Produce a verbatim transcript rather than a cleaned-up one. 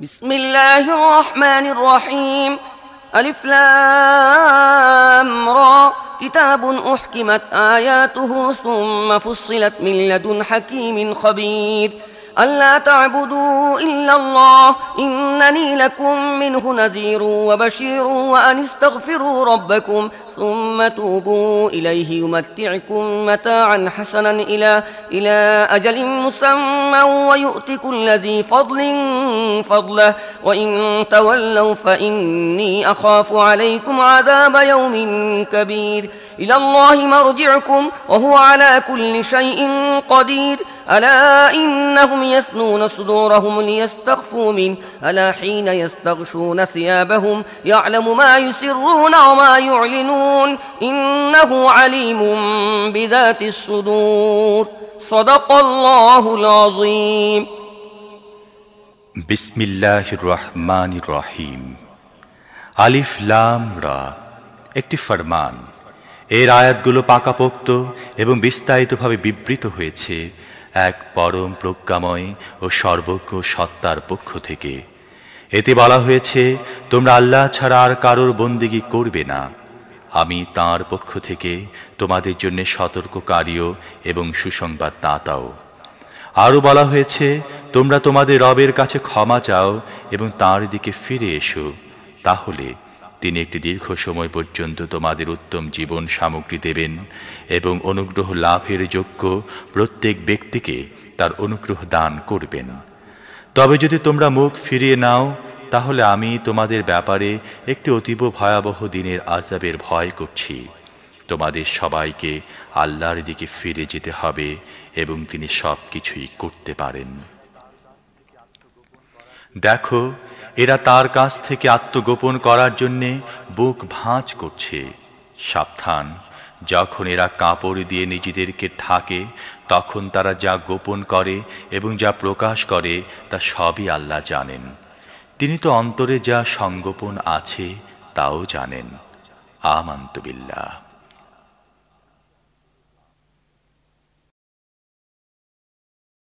بسم الله الرحمن الرحيم ألف لام را كتاب أحكمت آياته ثم فصلت من لدن حكيم خبير ألا تعبدوا إلا الله إنني لكم منه نذير وبشير وأن استغفروا ربكم ثم توبوا إليه يمتعكم متاعا حسنا إلى إلى أجل مسمى ويؤت كل ذي فضل فضله وإن تولوا فإني أخاف عليكم عذاب يوم كبير إلى الله مرجعكم وهو على كل شيء قدير ألا إنهم يثنون صدورهم ليستخفوا منه ألا حين يستغشون ثيابهم يعلم ما يسرون وما يعلنون إنه عليم بذات الصدور صدق الله العظيم بسم الله الرحمن الرحيم আলিফ লাম রা একটি ফরমান। এর আয়াতগুলো পাকাপোক্ত এবং বিস্তারিতভাবে বিবৃত হয়েছে এক পরম প্রজ্ঞাময় ও সর্বজ্ঞ সত্তার পক্ষ থেকে। এতে বলা হয়েছে, তোমরা আল্লাহ ছাড়া আর কারোর বন্দেগী করবে না। আমি তাঁর পক্ষ থেকে তোমাদের জন্য সতর্ককারীও এবং সুসংবাদ দাতাও। আরও বলা হয়েছে, তোমরা তোমাদের রবের কাছে ক্ষমা চাও এবং তাঁর দিকে ফিরে এসো, তাহলে তিনি একটি দীর্ঘ সময় পর্যন্ত তোমাদের উত্তম জীবন সামগ্রী দেবেন এবং অনুগ্রহ লাভের যোগ্য প্রত্যেক ব্যক্তিকে তার অনুগ্রহ দান করবেন। তবে যদি তোমরা মুখ ফিরিয়ে নাও, তাহলে আমি তোমাদের ব্যাপারে একটি অতীব ভয়াবহ দিনের আযাবের ভয় করছি। তোমাদের সবাইকে আল্লাহর দিকে ফিরে যেতে হবে এবং তিনি সব কিছুই করতে পারেন। দেখো, এরা তার কাছ থেকে আত্মগোপন করার জন্যে বুক ভাঁজ করছে। সাবধান, যখন এরা কাপড় দিয়ে নিজেদেরকে ঢাকে, তখন তারা যা গোপন করে এবং যা প্রকাশ করে তা সবই আল্লাহ জানেন। তিনি তো অন্তরে যা সংগোপন আছে তাও জানেন। আমানতু বিল্লাহ।